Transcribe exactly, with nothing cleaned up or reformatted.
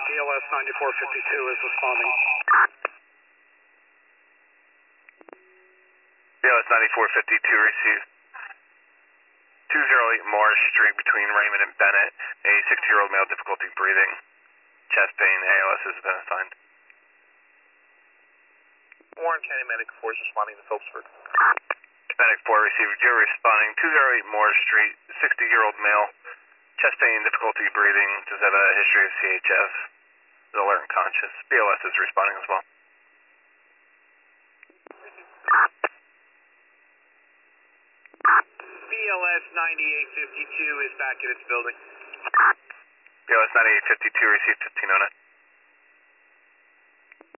L S ninety-four fifty-two is responding. B L S ninety-four fifty-two received. two oh eight Morris Street between Raymond and Bennett. A sixty-year-old male, difficulty breathing, chest pain, A L S has been assigned. Warren County Medic four is responding to Phillipsburg. Medic four received. You're responding. two oh eight Morris Street, sixty-year-old male, chest pain, difficulty breathing, does have a history of C H F, is alert and conscious. B L S is responding as well. B L S ninety-eight fifty-two is back in its building. B L S ninety-eight fifty-two received fifteen oh nine.